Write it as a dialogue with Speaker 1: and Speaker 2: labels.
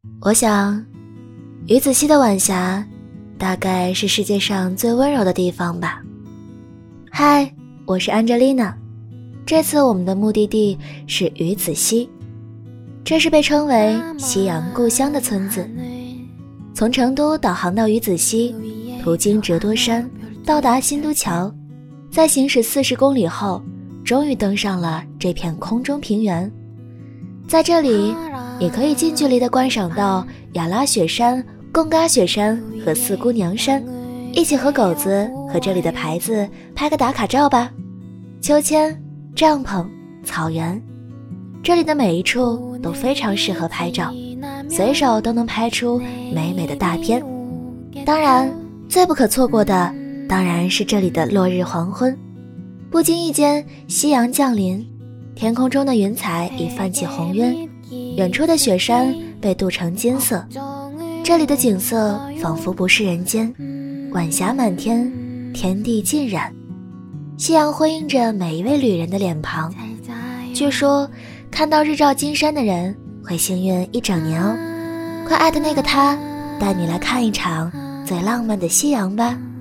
Speaker 1: 我想，鱼子西的晚霞大概是世界上最温柔的地方吧。嗨，我是安吉丽娜，这次我们的目的地是鱼子西，这是被称为夕阳故乡的村子。从成都导航到鱼子西，途经折多山，到达新都桥，在行驶40公里后，终于登上了这片空中平原。在这里，你可以近距离地观赏到雅拉雪山、贡嘎雪山和四姑娘山，一起和狗子和这里的牌子拍个打卡照吧。秋千、帐篷、草原，这里的每一处都非常适合拍照，随手都能拍出美美的大片。当然，最不可错过的当然是这里的落日黄昏。不经意间，夕阳降临，天空中的云彩已泛起红晕，远处的雪山被镀成金色，这里的景色仿佛不是人间，晚霞满天，天地尽染，夕阳辉映着每一位旅人的脸庞。据说看到日照金山的人会幸运一整年哦。快艾特那个他，带你来看一场最浪漫的夕阳吧。